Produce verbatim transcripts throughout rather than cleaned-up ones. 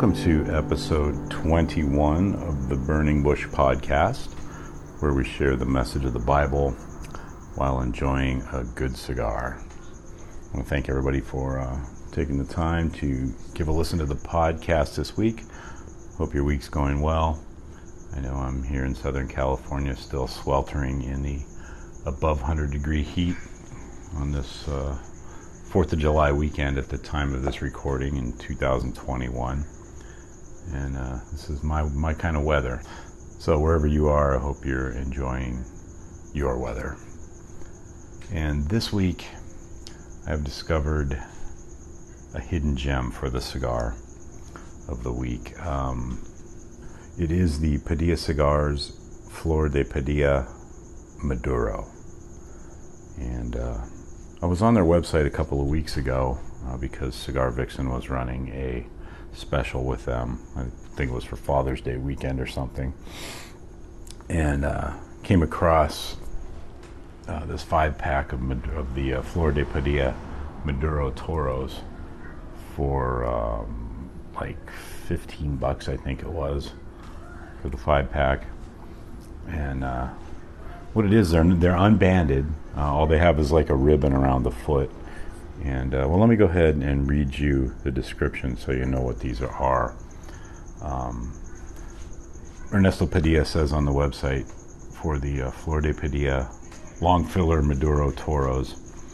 Welcome to episode twenty-one of the Burning Bush podcast, where we share the message of the Bible while enjoying a good cigar. I want to thank everybody for uh, taking the time to give a listen to the podcast this week. Hope your week's going well. I know I'm here in Southern California, still sweltering in the above one hundred degree heat on this uh, fourth of July weekend at the time of this recording in two thousand twenty-one. And uh, this is my, my kind of weather. So wherever you are, I hope you're enjoying your weather. And this week, I've discovered a hidden gem for the cigar of the week. Um, it is the Padilla Cigars Flor de Padilla Maduro. And uh, I was on their website a couple of weeks ago uh, because Cigar Vixen was running a special with them. I think it was for Father's Day weekend or something. And uh, came across uh, this five pack of, Mad- of the uh, Flor de Padilla Maduro Toros for um, like fifteen bucks, I think it was, for the five pack. And uh, what it is, they're they're unbanded. Uh, all they have is like a ribbon around the foot. And uh, well, let me go ahead and read you the description so you know what these are. Um, Ernesto Padilla says on the website for the uh, Flor de Padilla Long Filler Maduro Toros,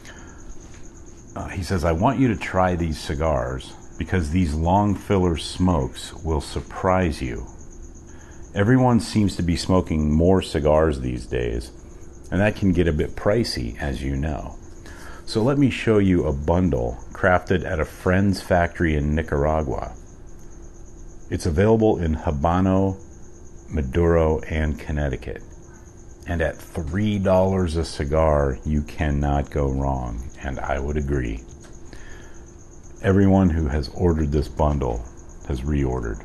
uh, he says, I want you to try these cigars because these long filler smokes will surprise you. Everyone seems to be smoking more cigars these days, and that can get a bit pricey, as you know. So let me show you a bundle crafted at a friend's factory in Nicaragua. It's available in Habano, Maduro, and Connecticut. And at three dollars a cigar, you cannot go wrong, and I would agree. Everyone who has ordered this bundle has reordered.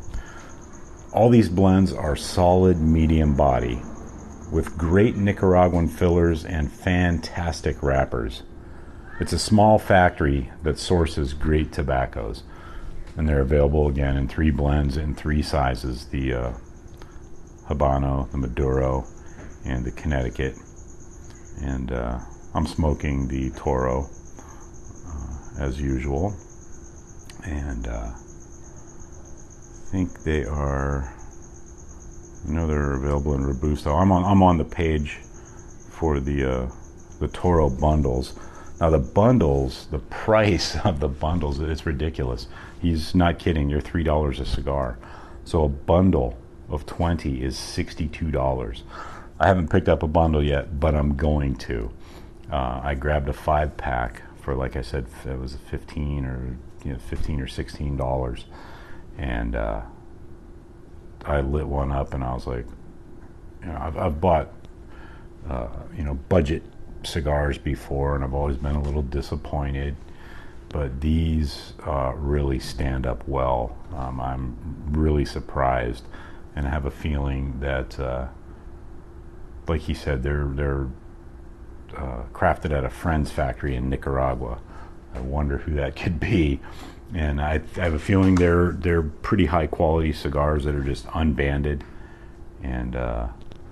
All these blends are solid medium body, with great Nicaraguan fillers and fantastic wrappers. It's a small factory that sources great tobaccos, and they're available again in three blends in three sizes, the uh, Habano, the Maduro, and the Connecticut. And uh, I'm smoking the Toro uh, as usual, and uh, I think they are, I know they're available in Robusto. I'm on I'm on the page for the uh, the Toro bundles. Now the bundles, the price of the bundles, it's ridiculous. He's not kidding. You're three dollars a cigar. So a bundle of twenty is sixty-two dollars. I haven't picked up a bundle yet, but I'm going to. Uh, I grabbed a five pack for, like I said, it was fifteen or you know fifteen or sixteen dollars, and uh, I lit one up, and I was like, you know, I've, I've bought uh, you know budget cigars before, and I've always been a little disappointed, but these uh, really stand up well. Um, I'm really surprised, and I have a feeling that, uh, like he said, they're they're uh, crafted at a friend's factory in Nicaragua. I wonder who that could be, and I, I have a feeling they're they're pretty high quality cigars that are just unbanded, and uh,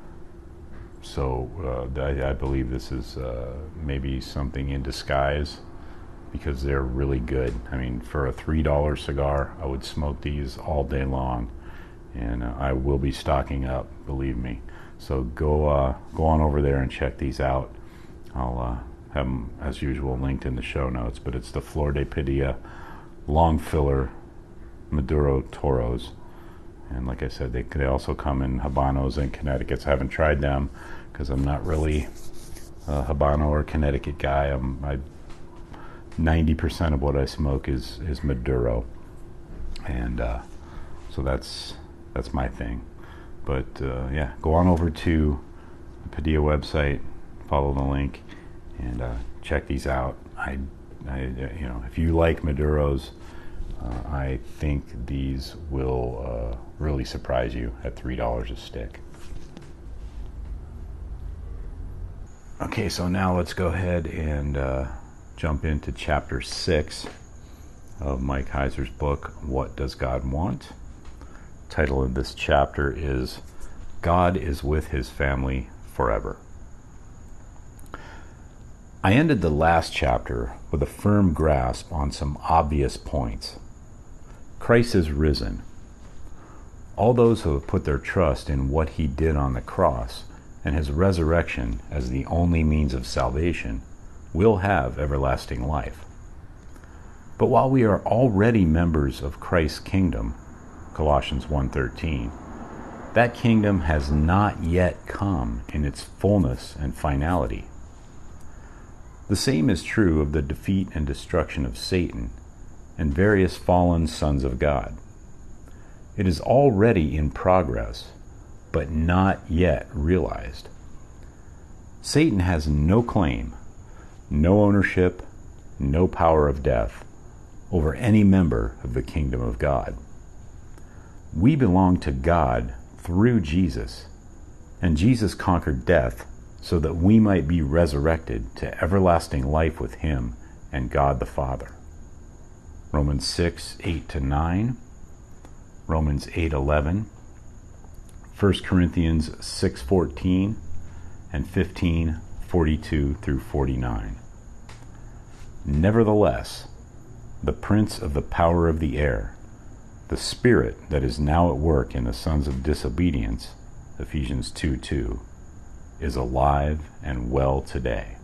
So uh, I, I believe this is uh, maybe something in disguise, because they're really good. I mean, for a three dollar cigar, I would smoke these all day long, and uh, I will be stocking up, believe me. So go uh, go on over there and check these out. I'll uh, have them, as usual, linked in the show notes, but it's the Flor de Padilla Long Filler Maduro Toros. And like I said, they they also come in Habanos and Connecticut's. I haven't tried them because I'm not really a Habano or Connecticut guy. I'm I ninety percent of what I smoke is is Maduro, and uh, so that's that's my thing. But uh, yeah, go on over to the Padilla website, follow the link, and uh, check these out. I, I you know if you like Maduros, Uh, I think these will uh, really surprise you at three dollars a stick. Okay, so now let's go ahead and uh, jump into chapter six of Mike Heiser's book, What Does God Want? The title of this chapter is God is with His Family Forever. I ended the last chapter with a firm grasp on some obvious points. Christ is risen. All those who have put their trust in what He did on the cross and His resurrection as the only means of salvation will have everlasting life. But while we are already members of Christ's kingdom, Colossians one thirteen, that kingdom has not yet come in its fullness and finality. The same is true of the defeat and destruction of Satan and various fallen sons of God. It is already in progress, but not yet realized. Satan has no claim, no ownership, no power of death over any member of the kingdom of God. We belong to God through Jesus, and Jesus conquered death so that we might be resurrected to everlasting life with Him and God the Father. Romans six, eight to nine, Romans eight, eleven, First Corinthians six, fourteen, and fifteen, forty-two through forty-nine. Nevertheless, the prince of the power of the air, the spirit that is now at work in the sons of disobedience, Ephesians two, two, is alive and well today.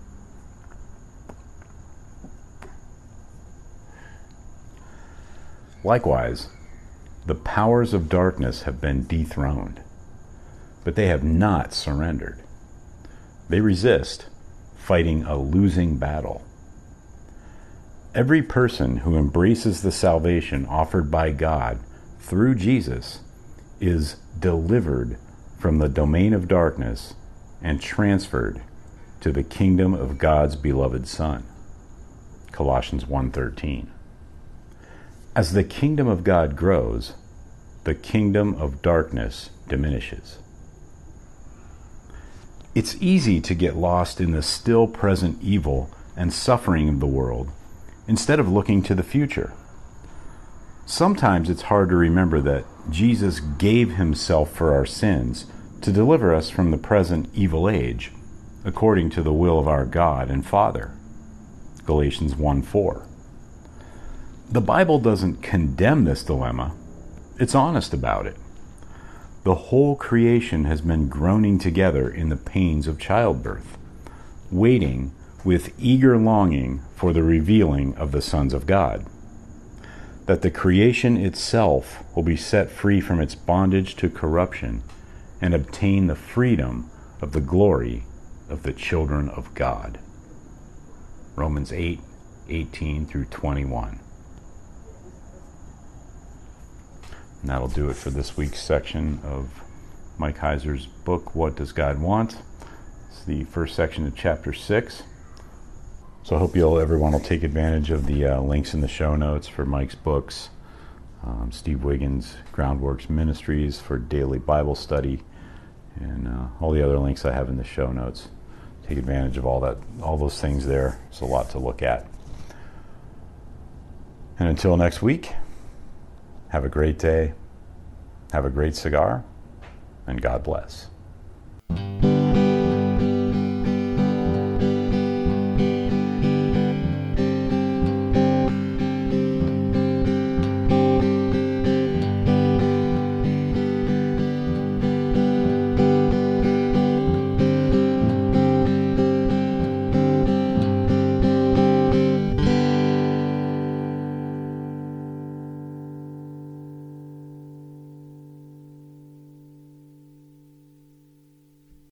Likewise, the powers of darkness have been dethroned, but they have not surrendered. They resist, fighting a losing battle. Every person who embraces the salvation offered by God through Jesus is delivered from the domain of darkness and transferred to the kingdom of God's beloved Son, Colossians one thirteen. As the kingdom of God grows, the kingdom of darkness diminishes. It's easy to get lost in the still present evil and suffering of the world instead of looking to the future. Sometimes it's hard to remember that Jesus gave Himself for our sins to deliver us from the present evil age, according to the will of our God and Father, Galatians one four. The Bible doesn't condemn this dilemma, it's honest about it. The whole creation has been groaning together in the pains of childbirth, waiting with eager longing for the revealing of the sons of God, that the creation itself will be set free from its bondage to corruption and obtain the freedom of the glory of the children of God. Romans eight, eighteen through twenty-one. And that'll do it for this week's section of Mike Heiser's book, What Does God Want? It's the first section of chapter six. So I hope you'll everyone will take advantage of the uh, links in the show notes for Mike's books, um, Steve Wiggins' Groundworks Ministries for daily Bible study, and uh, all the other links I have in the show notes. Take advantage of all that, all those things there. It's a lot to look at. And until next week, have a great day, have a great cigar, and God bless.